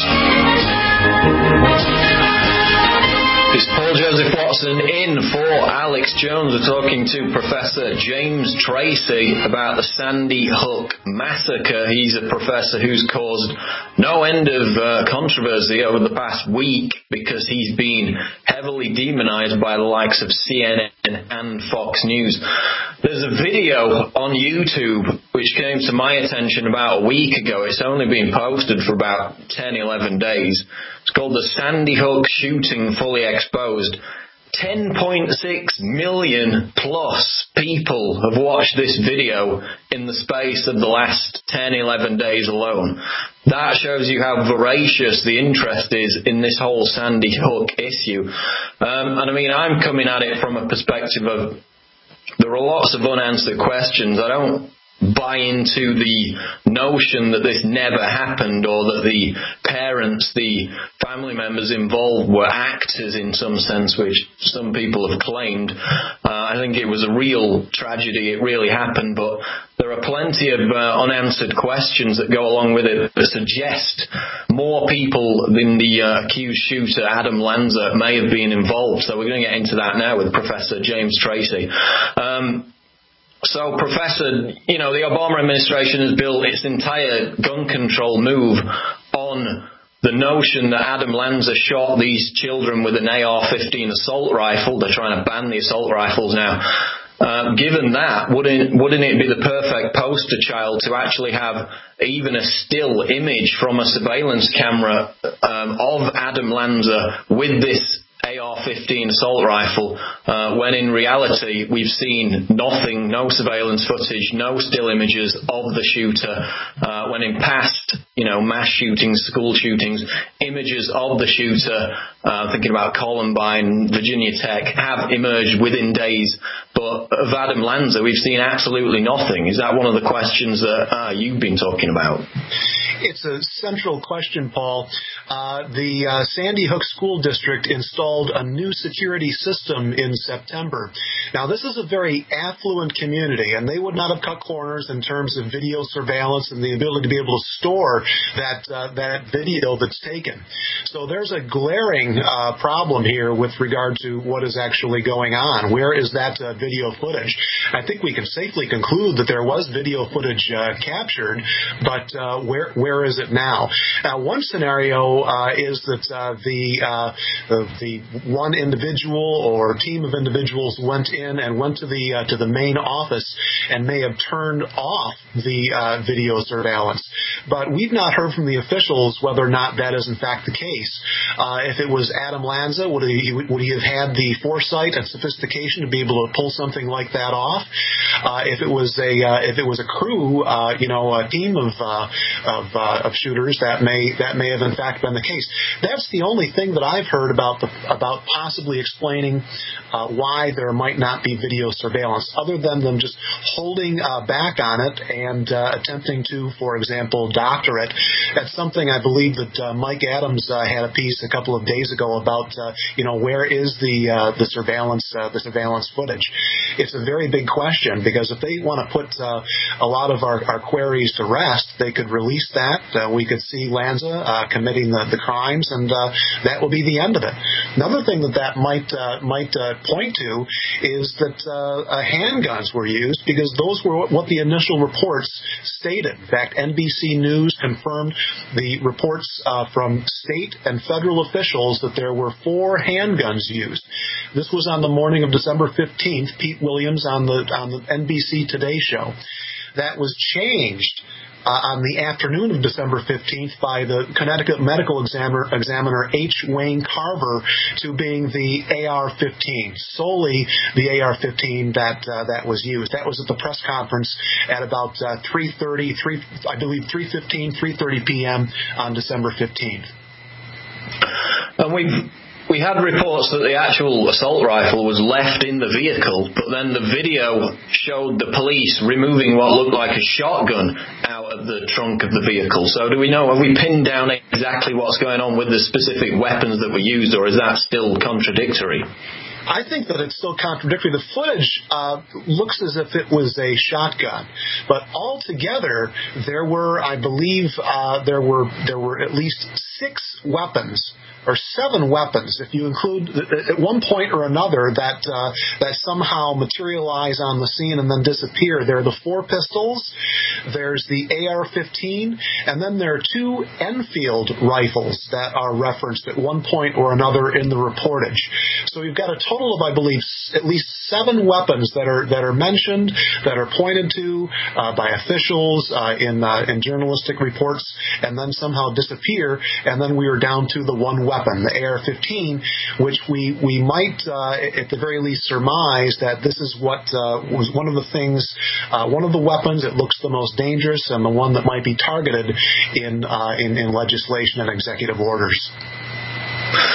It's Paul Joseph Watson in for Alex Jones. We're talking to Professor James Tracy about the Sandy Hook massacre. He's a professor who's caused no end of uh, controversy over the past week because he's been heavily demonized by the likes of C N N and Fox News. There's a video on YouTube which came to my attention about a week ago. It's only been posted for about ten, eleven days. It's called The Sandy Hook Shooting Fully Exposed. ten point six million plus people have watched this video in the space of the last ten, eleven days alone. That shows you how voracious the interest is in this whole Sandy Hook issue. Um, and I mean, I'm coming at it from a perspective of there are lots of unanswered questions. I don't buy into the notion that this never happened or that the parents parents, the family members involved were actors in some sense, which some people have claimed. Uh, I think it was a real tragedy. It really happened, but there are plenty of uh, unanswered questions that go along with it that suggest more people than the uh, accused shooter, Adam Lanza, may have been involved. So we're going to get into that now with Professor James Tracy. Um, So, Professor, you know, the Obama administration has built its entire gun control move on the notion that Adam Lanza shot these children with an A R fifteen assault rifle. They're trying to ban the assault rifles now. Uh, given that, wouldn't, wouldn't it be the perfect poster child to actually have even a still image from a surveillance camera um, of Adam Lanza with this A R fifteen assault rifle, uh, when in reality we've seen nothing, no surveillance footage, no still images of the shooter, uh, when in past, you know, mass shootings, school shootings, images of the shooter, uh, thinking about Columbine, Virginia Tech, have emerged within days, but of Adam Lanza we've seen absolutely nothing. Is that one of the questions that uh, you've been talking about? It's a central question, Paul. Uh, the uh, Sandy Hook School District installed a new security system in September. Now, this is a very affluent community, and they would not have cut corners in terms of video surveillance and the ability to be able to store that uh, that video that's taken. So there's a glaring uh, problem here with regard to what is actually going on. Where is that uh, video footage? I think we can safely conclude that there was video footage uh, captured, but uh, where where is it now? Now, one scenario uh, is that uh, the uh, the one individual or team of individuals went in and went to the uh, to the main office and may have turned off the uh, video surveillance. But we've not heard from the officials whether or not that is in fact the case. Uh, if it was Adam Lanza, would he would he have had the foresight and sophistication to be able to pull something like that off? Uh, if it was a uh, if it was a crew, uh, you know, a team of uh, of, uh, of shooters, that may that may have in fact been the case. That's the only thing that I've heard about the about possibly explaining uh, why there might not be video surveillance, other than them just holding uh, back on it and uh, attempting to, for example, doctor it. That's something I believe that uh, Mike Adams uh, had a piece a couple of days ago about. Uh, you know, where is the uh, the surveillance uh, the surveillance footage? It's a very big question, because if they want to put uh, a lot of our, our queries to rest, they could release that. Uh, we could see Lanza uh, committing the, the crimes, and uh, that will be the end of it. Another thing that that might uh, might uh, point to is that uh, uh, handguns were used, because those were what the initial reports stated. In fact, N B C News confirmed the reports uh, from state and federal officials that there were four handguns used. This was on the morning of December fifteenth. Pete Williams on the on the N B C Today show. That was changed Uh, on the afternoon of December fifteenth by the Connecticut medical examiner, examiner H. Wayne Carver to being the A R fifteen, solely the A R fifteen that uh, that was used. That was at the press conference at about uh, three thirty, three, I believe three fifteen, three thirty p.m. on December fifteenth. And we've We had reports that the actual assault rifle was left in the vehicle, but then the video showed the police removing what looked like a shotgun out of the trunk of the vehicle. So do we know, have we pinned down exactly what's going on with the specific weapons that were used, or is that still contradictory? I think that it's still contradictory. The footage uh, looks as if it was a shotgun, but altogether there were, I believe, uh, there were there were at least six weapons. Or seven weapons, if you include at one point or another that uh, that somehow materialize on the scene and then disappear. There are the four pistols, there's the A R fifteen, and then there are two Enfield rifles that are referenced at one point or another in the reportage. So you've got a total of, I believe, at least seven weapons that are that are mentioned, that are pointed to uh, by officials uh, in uh, in journalistic reports, and then somehow disappear, and then we are down to the one weapon, the A R fifteen, which we we might uh, at the very least surmise that this is what uh, was one of the things, uh, one of the weapons that looks the most dangerous, and the one that might be targeted in uh, in, in legislation and executive orders.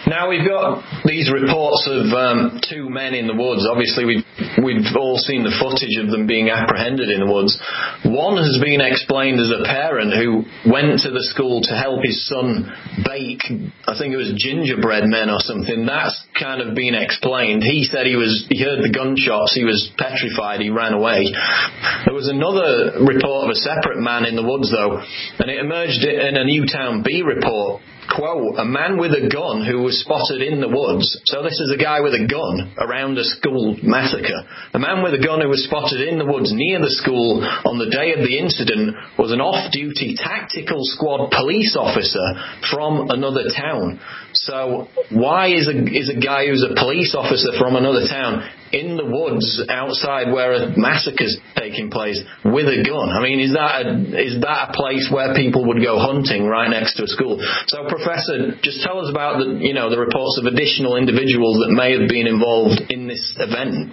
Now we've got these reports of um, two men in the woods. Obviously, we've, we've all seen the footage of them being apprehended in the woods. One has been explained as a parent who went to the school to help his son bake, I think it was gingerbread men or something. That's kind of been explained. He said he was he heard the gunshots, he was petrified, he ran away. There was another report of a separate man in the woods, though, and it emerged in a Newtown Bee report. Quote, a man with a gun who was spotted in the woods. So this is a guy with a gun around a school massacre. A man with a gun who was spotted in the woods near the school on the day of the incident was an off-duty tactical squad police officer from another town. So why is a, is a guy who's a police officer from another town in the woods outside where a massacre's taking place with a gun? I mean, is that a, is that a place where people would go hunting right next to a school? So, Professor, just tell us about the, you know, the reports of additional individuals that may have been involved in this event.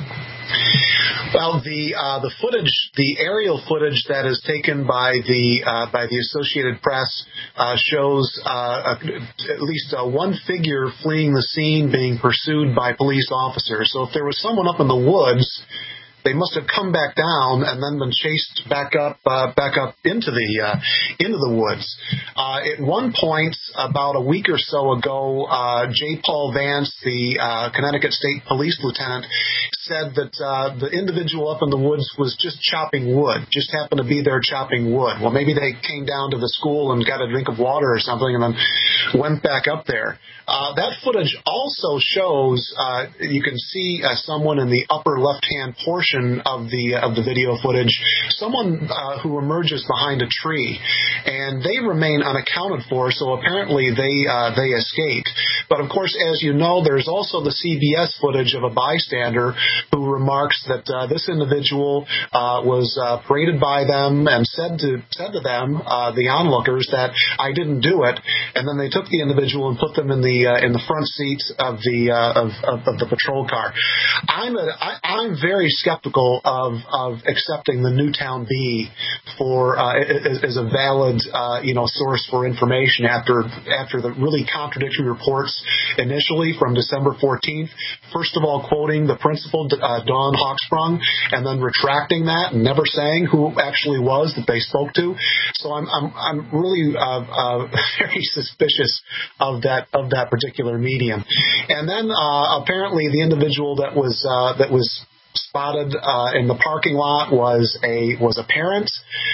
Well, the uh, the footage, the aerial footage that is taken by the uh, by the Associated Press uh, shows uh, at least uh, one figure fleeing the scene, being pursued by police officers. So, if there was someone up in the woods, they must have come back down and then been chased back up, uh, back up into the uh, into the woods. Uh, at one point, about a week or so ago, uh, J. Paul Vance, the uh, Connecticut State Police Lieutenant, said that uh, the individual up in the woods was just chopping wood, just happened to be there chopping wood. Well, maybe they came down to the school and got a drink of water or something, and then went back up there. Uh, that footage also shows, uh, you can see uh, someone in the upper left-hand portion of the uh, of the video footage, someone uh, who emerges behind a tree, and they remain unaccounted for. So apparently they uh, they escaped. But of course, as you know, there's also the C B S footage of a bystander who remarks that uh, this individual uh, was uh, paraded by them and said to said to them, uh, the onlookers, that I didn't do it, and then they took the individual and put them in the uh, in the front seat of the uh, of, of, of the patrol car. I'm a, I, I'm very skeptical of of accepting the Newtown Bee for uh, as, as a valid uh, you know source for information after after the really contradictory reports initially from December fourteenth. First of all, quoting the principal, uh, Dawn Hawksprung, and then retracting that and never saying who actually was that they spoke to. So I'm I'm I'm really uh, uh, very suspicious of that of that particular medium. And then uh, apparently the individual that was uh, that was spotted uh, in the parking lot was a was a parent.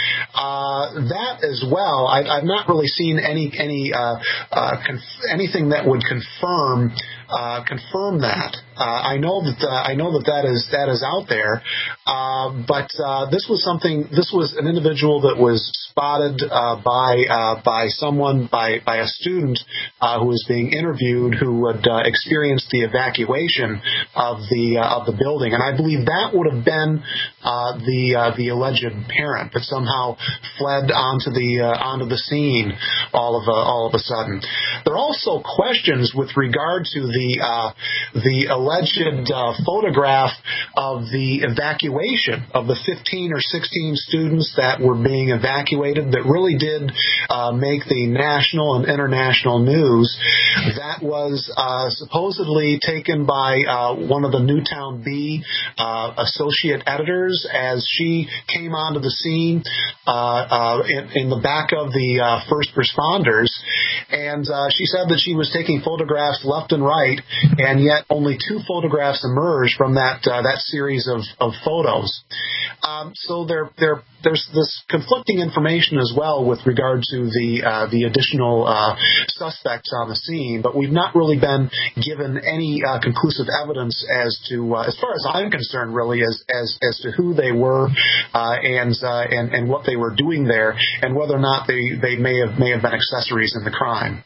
Uh, that as well, I, I've not really seen any any uh, uh, conf- anything that would confirm uh, confirm that. Uh, I know that uh, I know that that is that is out there, uh, but uh, this was something. This was an individual that was spotted uh, by uh, by someone by by a student uh, who was being interviewed, who had uh, experienced the evacuation of the uh, of the building, and I believe that would have been uh, the uh, the alleged parent that somehow fled onto the uh, onto the scene all of a, all of a sudden. There are also questions with regard to the uh, the alleged uh, photograph of the evacuation of the fifteen or sixteen students that were being evacuated that really did uh, make the national and international news. That was uh, supposedly taken by uh, one of the Newtown Bee uh, associate editors as she came onto the scene uh, uh, in, in the back of the uh, first responders. And uh, she said that she was taking photographs left and right, and yet only two photographs emerged from that uh, that series of, of photos. Um, so there, there, there's this conflicting information as well with regard to the uh, the additional uh, suspects on the scene, but we've not really been given any uh, conclusive evidence as to, uh, as far as I'm concerned, really, as as, as to who they were uh, and, uh, and and what they were doing there, and whether or not they, they may have may have been accessories in the crime.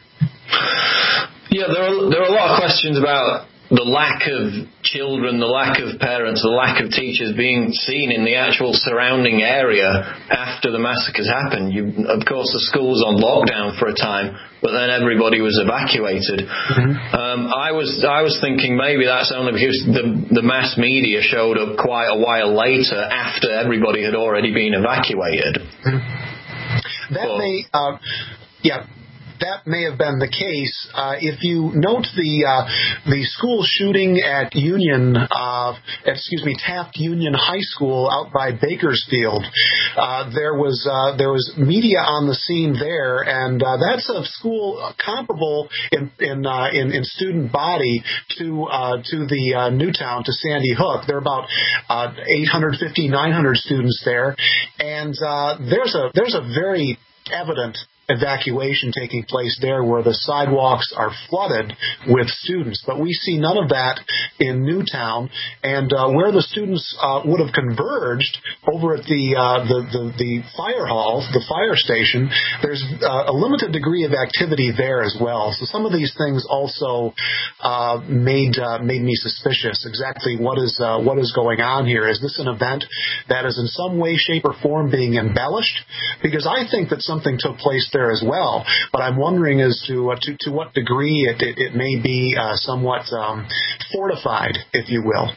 Yeah, there are there are a lot of questions about the lack of children, the lack of parents, the lack of teachers being seen in the actual surrounding area after the massacres happened. You, of course, the school was on lockdown for a time, but then everybody was evacuated. Mm-hmm. Um, I was I was thinking maybe that's only because the the mass media showed up quite a while later after everybody had already been evacuated. Mm-hmm. That but, may, uh, yeah. that may have been the case. Uh, if you note the uh, the school shooting at Union, uh, excuse me, Taft Union High School out by Bakersfield, uh, there was uh, there was media on the scene there, and uh, that's a school comparable in in uh, in, in student body to uh, to the uh, Newtown, to Sandy Hook. There are about uh, eight hundred fifty, nine hundred students there, and uh, there's a there's a very evident evacuation taking place there where the sidewalks are flooded with students. But we see none of that in Newtown, and uh, where the students uh, would have converged over at the, uh, the, the, the fire hall, the fire station, there's uh, a limited degree of activity there as well. So some of these things also uh, made uh, made me suspicious. Exactly what is uh, what is going on here? Is this an event that is in some way, shape, or form being embellished? Because I think that something took place there as well, but I'm wondering as to uh, to, to what degree it, it, it may be uh, somewhat um, fortified, if you will.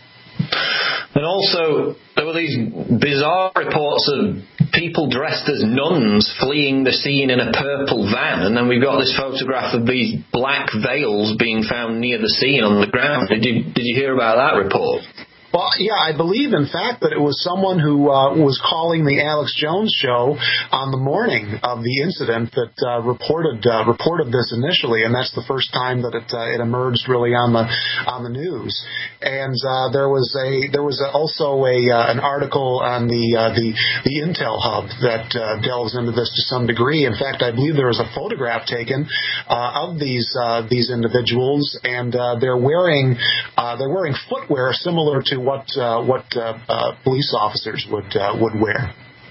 And also, there were these bizarre reports of people dressed as nuns fleeing the scene in a purple van, and then we've got this photograph of these black veils being found near the scene on the ground. Did you, did you hear about that report? Well, yeah, I believe, in fact, that it was someone who uh, was calling the Alex Jones show on the morning of the incident that uh, reported uh, reported this initially, and that's the first time that it uh, it emerged really on the on the news. And uh, there was a there was a, also a uh, an article on the uh, the the Intel Hub that uh, delves into this to some degree. In fact, I believe there was a photograph taken uh, of these uh, these individuals, and uh, they're wearing uh, they're wearing footwear similar to what uh, what uh, uh, police officers would uh, would wear.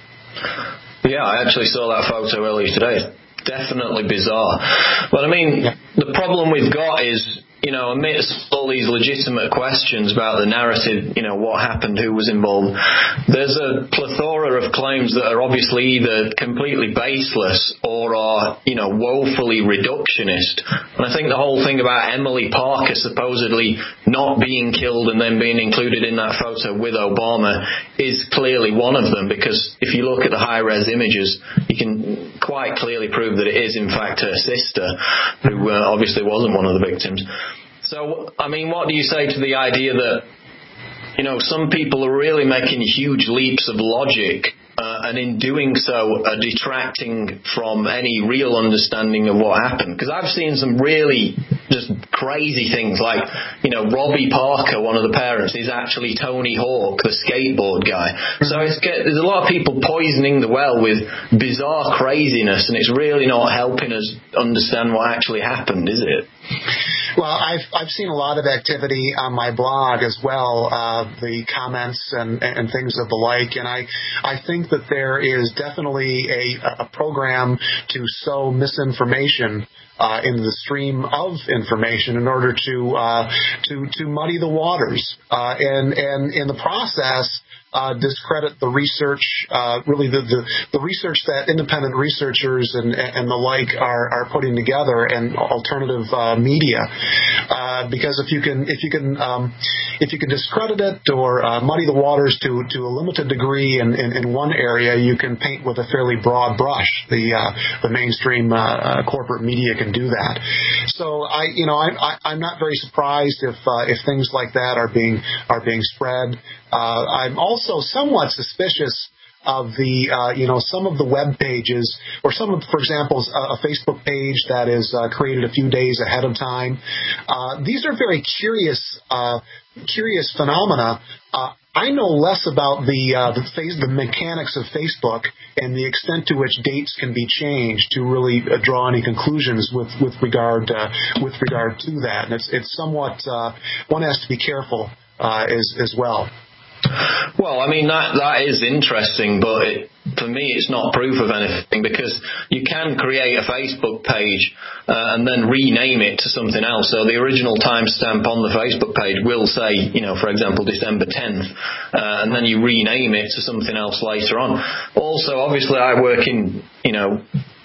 Yeah, I actually saw that photo earlier today. Definitely bizarre. But I mean, yeah. The problem we've got is, you know, amidst all these legitimate questions about the narrative, you know, what happened, who was involved, there's a plethora of claims that are obviously either completely baseless or are, you know, woefully reductionist. And I think the whole thing about Emily Parker supposedly not being killed and then being included in that photo with Obama is clearly one of them, because if you look at the high-res images, you can quite clearly prove that it is, in fact, her sister, who uh, obviously wasn't one of the victims. So, I mean, what do you say to the idea that, you know, some people are really making huge leaps of logic uh, and in doing so are detracting from any real understanding of what happened? Because I've seen some really just crazy things like, you know, Robbie Parker, one of the parents, is actually Tony Hawk, the skateboard guy. So it's get, there's a lot of people poisoning the well with bizarre craziness, and it's really not helping us understand what actually happened, is it? Well, I've I've seen a lot of activity on my blog as well, uh, the comments and, and things of the like, and I I think that there is definitely a, a program to sow misinformation uh, in the stream of information in order to uh, to to muddy the waters, uh, and and in the process, Uh, discredit the research, uh, really the, the, the research that independent researchers and, and the like are, are putting together, and alternative uh, media. Uh, because if you can if you can um, if you can discredit it or uh, muddy the waters to to a limited degree in, in, in one area, you can paint with a fairly broad brush. The uh, the mainstream uh, uh, corporate media can do that. So I you know I, I I'm not very surprised if uh, if things like that are being are being spread. Uh, I'm also somewhat suspicious of the, uh, you know, some of the web pages, or some of, for example, a, a Facebook page that is uh, created a few days ahead of time. Uh, these are very curious, uh, curious phenomena. Uh, I know less about the uh, the, face, the mechanics of Facebook and the extent to which dates can be changed to really uh, draw any conclusions with with regard uh, with regard to that. And it's it's somewhat uh, one has to be careful uh, as as well. Well, I mean, that that is interesting, but it, for me it's not proof of anything, because you can create a Facebook page uh, and then rename it to something else. So the original timestamp on the Facebook page will say, you know, for example, December tenth, uh, and then you rename it to something else later on. Also, obviously, I work in, you know,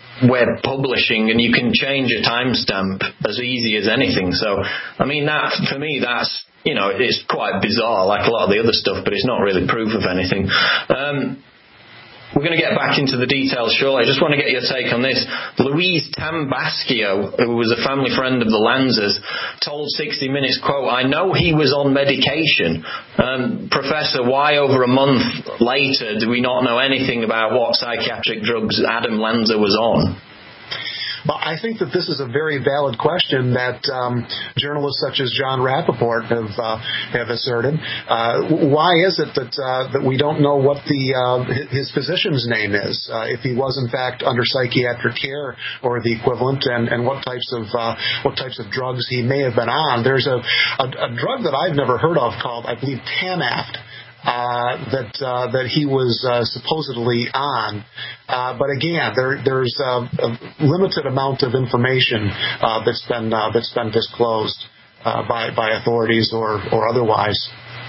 web publishing, and you can change a timestamp as easy as anything. So, I mean, that for me, that's, you know, it's quite bizarre, like a lot of the other stuff, but it's not really proof of anything. Um, we're going to get back into the details shortly. I just want to get your take on this. Louise Tambaschio, who was a family friend of the Lanzas, told sixty minutes, quote, "I know he was on medication. Um, Professor, why over a month later do we not know anything about what psychiatric drugs Adam Lanza was on?" Well, I think that this is a very valid question that um, journalists such as John Rappaport have uh, have asserted. Uh, why is it that uh, that we don't know what the uh, his physician's name is, uh, if he was in fact under psychiatric care or the equivalent, and, and what types of uh, what types of drugs he may have been on? There's a, a, a drug that I've never heard of called, I believe, Tanaft. Uh, that uh, that he was uh, supposedly on, uh, but again, there, there's a, a limited amount of information uh, that's been uh, that's been disclosed uh, by by authorities or or otherwise.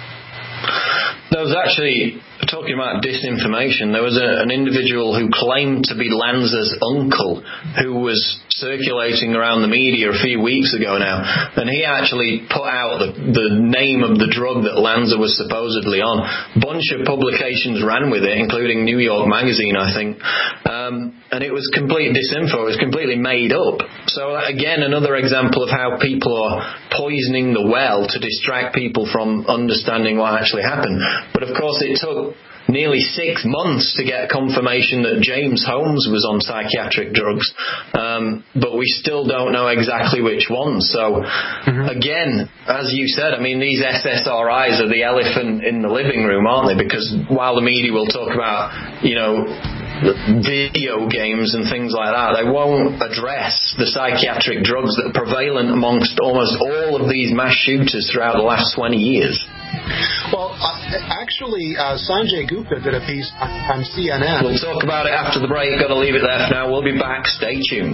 There was actually, talking about disinformation, there was a, an individual who claimed to be Lanza's uncle who was circulating around the media a few weeks ago now, and he actually put out the, the name of the drug that Lanza was supposedly on. A bunch of publications ran with it, including New York Magazine, I think, um, and it was complete disinfo. It was completely made up. So again, another example of how people are poisoning the well to distract people from understanding what actually happened. But of course it took nearly six months to get confirmation that James Holmes was on psychiatric drugs, um, but we still don't know exactly which ones. So mm-hmm. again, as you said, I mean, these S S R Is are the elephant in the living room, aren't they? Because while the media will talk about, you know, video games and things like that, they won't address the psychiatric drugs that are prevalent amongst almost all of these mass shooters throughout the last twenty years. Well, uh, actually, uh, Sanjay Gupta did a piece on, on C N N. We'll talk about it after the break. Got to leave it there for now. We'll be back. Stay tuned.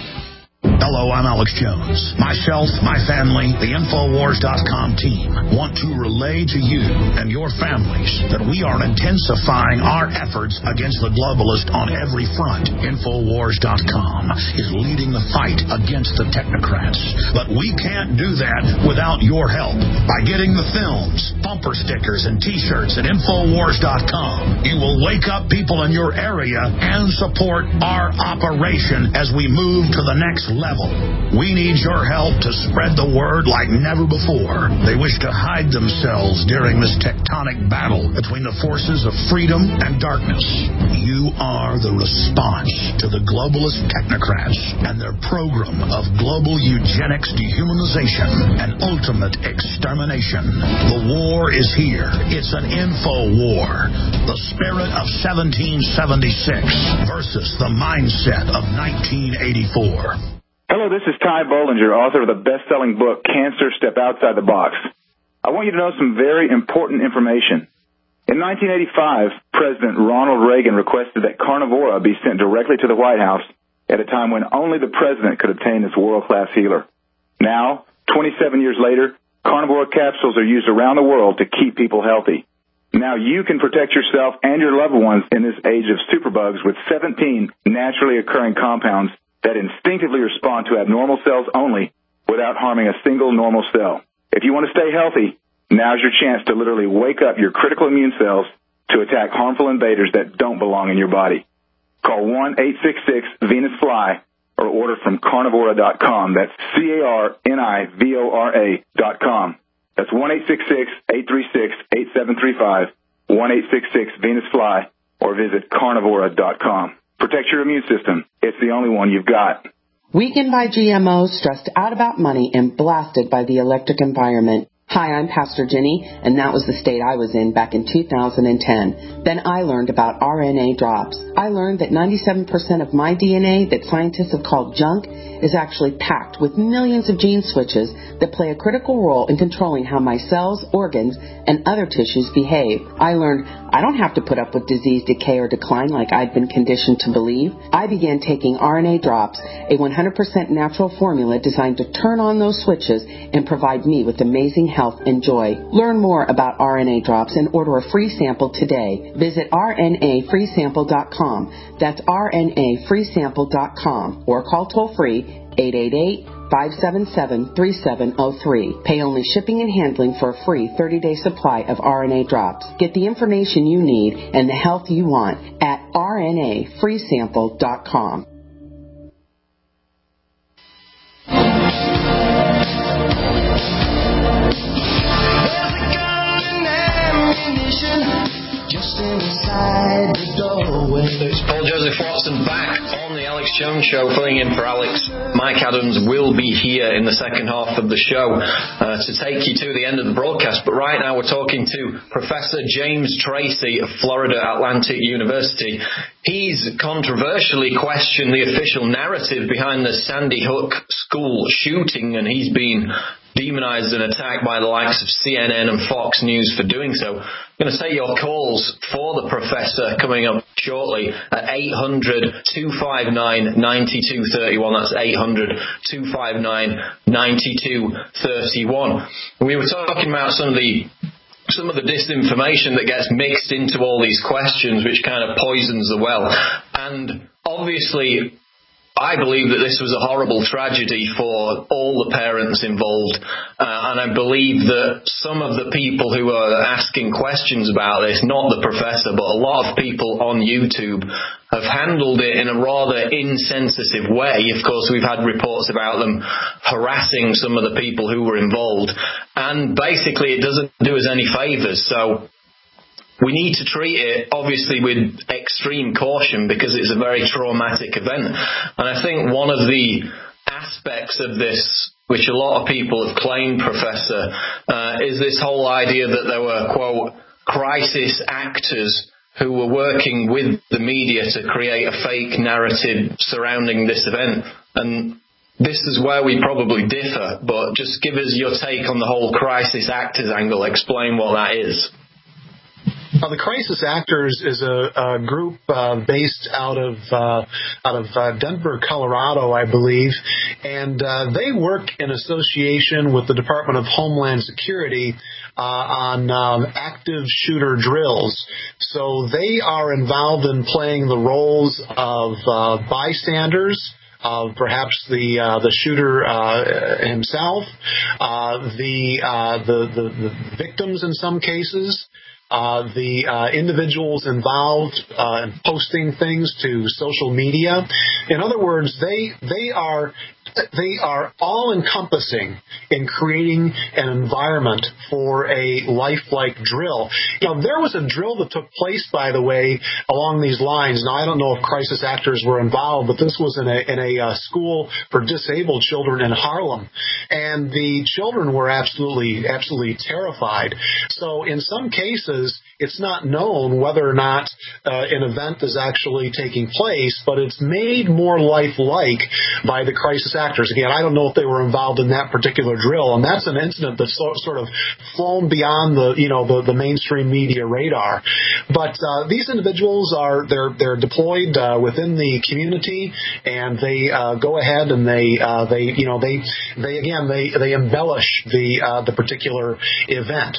Hello, I'm Alex Jones. Myself, my family, the Infowars dot com team want to relay to you and your families that we are intensifying our efforts against the globalist on every front. Infowars dot com is leading the fight against the technocrats. But we can't do that without your help. By getting the films, bumper stickers, and T-shirts at Infowars dot com, you will wake up people in your area and support our operation as we move to the next level. We need your help to spread the word like never before. They wish to hide themselves during this tectonic battle between the forces of freedom and darkness. You are the response to the globalist technocrats and their program of global eugenics, dehumanization, and ultimate extermination. The war is here. It's an info war. The spirit of seventeen seventy-six versus the mindset of nineteen eighty-four. Hello, this is Ty Bollinger, author of the best-selling book, Cancer, Step Outside the Box. I want you to know some very important information. In nineteen eighty-five, President Ronald Reagan requested that Carnivora be sent directly to the White House at a time when only the president could obtain this world-class healer. Now, twenty-seven years later, Carnivora capsules are used around the world to keep people healthy. Now you can protect yourself and your loved ones in this age of superbugs with seventeen naturally occurring compounds that instinctively respond to abnormal cells only without harming a single normal cell. If you want to stay healthy, now's your chance to literally wake up your critical immune cells to attack harmful invaders that don't belong in your body. Call one eight six six Venus Fly or order from carnivora dot com. That's C A R N I V O R A dot com. That's one eight six six, eight three six, eight seven three five, one eight six six Venus Fly, or visit carnivora dot com. Protect your immune system. It's the only one you've got. Weakened by G M Os, stressed out about money, and blasted by the electric environment. Hi, I'm Pastor Jenny, and that was the state I was in back in two thousand ten. Then I learned about R N A drops. I learned that ninety-seven percent of my D N A that scientists have called junk is actually packed with millions of gene switches that play a critical role in controlling how my cells, organs, and other tissues behave. I learned I don't have to put up with disease, decay, or decline like I'd been conditioned to believe. I began taking R N A drops, a one hundred percent natural formula designed to turn on those switches and provide me with amazing health and joy. Learn more about R N A drops and order a free sample today. Visit R N A free sample dot com. That's R N A free sample dot com or call toll-free eight eight eight, five seven seven, three seven zero three. Pay only shipping and handling for a free thirty-day supply of R N A drops. Get the information you need and the health you want at R N A free sample dot com. Just inside the doorway. It's Paul Joseph Watson back on the Alex Jones Show, filling in for Alex. Mike Adams will be here in the second half of the show uh, to take you to the end of the broadcast. But right now we're talking to Professor James Tracy of Florida Atlantic University. He's controversially questioned the official narrative behind the Sandy Hook school shooting, and he's been demonized and attacked by the likes of C N N and Fox News for doing so. I'm going to take your calls for the professor coming up shortly at eight hundred, two five nine, nine two three one. That's eight hundred, two five nine, nine two three one. We were talking about some of the some of the disinformation that gets mixed into all these questions, which kind of poisons the well. And obviously, I believe that this was a horrible tragedy for all the parents involved, uh, and I believe that some of the people who are asking questions about this, not the professor, but a lot of people on YouTube, have handled it in a rather insensitive way. Of course, we've had reports about them harassing some of the people who were involved, and basically it doesn't do us any favours. So we need to treat it, obviously, with extreme caution because it's a very traumatic event. And I think one of the aspects of this, which a lot of people have claimed, Professor, uh, is this whole idea that there were, quote, crisis actors who were working with the media to create a fake narrative surrounding this event. And this is where we probably differ, but just give us your take on the whole crisis actors angle. Explain what that is. Uh, the Crisis Actors is a, a group uh, based out of uh, out of uh, Denver, Colorado, I believe, and uh, they work in association with the Department of Homeland Security uh, on um, active shooter drills. So they are involved in playing the roles of uh, bystanders, of perhaps the uh, the shooter uh, himself, uh, the, uh, the the the victims in some cases. Uh, the uh, individuals involved uh, in posting things to social media. In other words, they they are they are all-encompassing in creating an environment for a lifelike drill. You know, there was a drill that took place, by the way, along these lines. Now, I don't know if crisis actors were involved, but this was in a in a uh, school for disabled children in Harlem, and the children were absolutely absolutely terrified. So, in some cases, it's not known whether or not uh, an event is actually taking place, but it's made more lifelike by the crisis actors. Again, I don't know if they were involved in that particular drill, and that's an incident that's so, sort of flown beyond the you know the, the mainstream media radar. But uh, these individuals are they're they're deployed uh, within the community, and they uh, go ahead and they uh, they you know they they again they they embellish the uh, the particular event.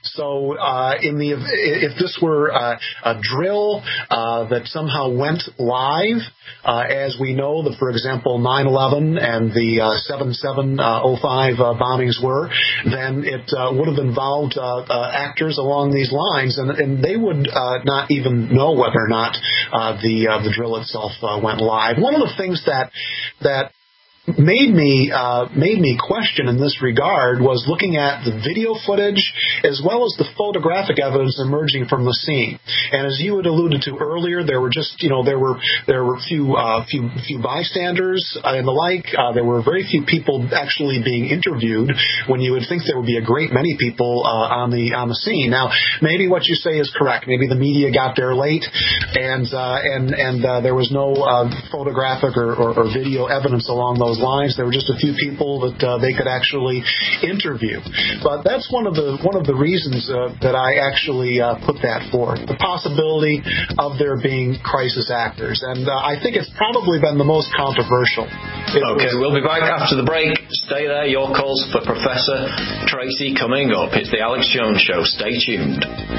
So uh, in the if this were uh, a drill uh, that somehow went live, uh, as we know that, for example, nine eleven and the uh, seven seven oh five uh, bombings were, then it uh, would have involved uh, uh, actors along these lines, and, and they would uh, not even know whether or not uh, the uh, the drill itself uh, went live. One of the things that that made me uh, made me question in this regard was looking at the video footage as well as the photographic evidence emerging from the scene. And as you had alluded to earlier, there were just you know there were there were few uh, few few bystanders and the like. Uh, there were very few people actually being interviewed when you would think there would be a great many people uh, on the on the scene. Now, maybe what you say is correct. Maybe the media got there late, and uh, and and uh, there was no uh, photographic or, or, or video evidence along those lines. There were just a few people that uh, they could actually interview. But that's one of the one of the reasons uh, that I actually uh, put that forth, the possibility of there being crisis actors. And uh, I think it's probably been the most controversial. It okay, was, we'll be back after the break. Stay there. Your calls for Professor Tracy coming up. It's the Alex Jones Show. Stay tuned.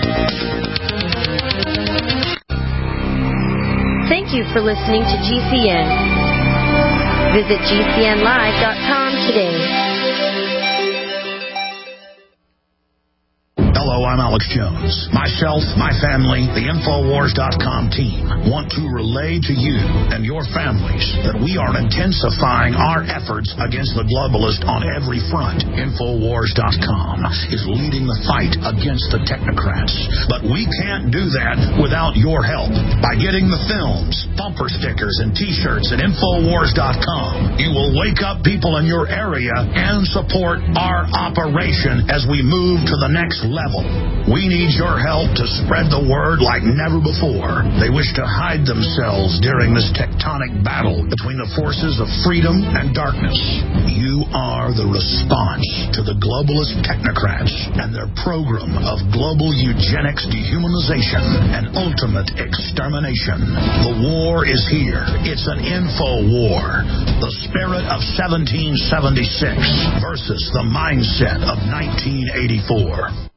Thank you for listening to G C N. Visit G C N live dot com today. Hello, I'm Alex Jones. Myself, my family, the Infowars dot com team want to relay to you and your families that we are intensifying our efforts against the globalist on every front. Infowars dot com is leading the fight against the technocrats. But we can't do that without your help. By getting the films, bumper stickers, and t-shirts at Infowars dot com, you will wake up people in your area and support our operation as we move to the next level. We need your help to spread the word like never before. They wish to hide themselves during this tectonic battle between the forces of freedom and darkness. You are the response to the globalist technocrats and their program of global eugenics, dehumanization, and ultimate extermination. The war is here. It's an info war. The spirit of seventeen seventy-six versus the mindset of nineteen eighty-four.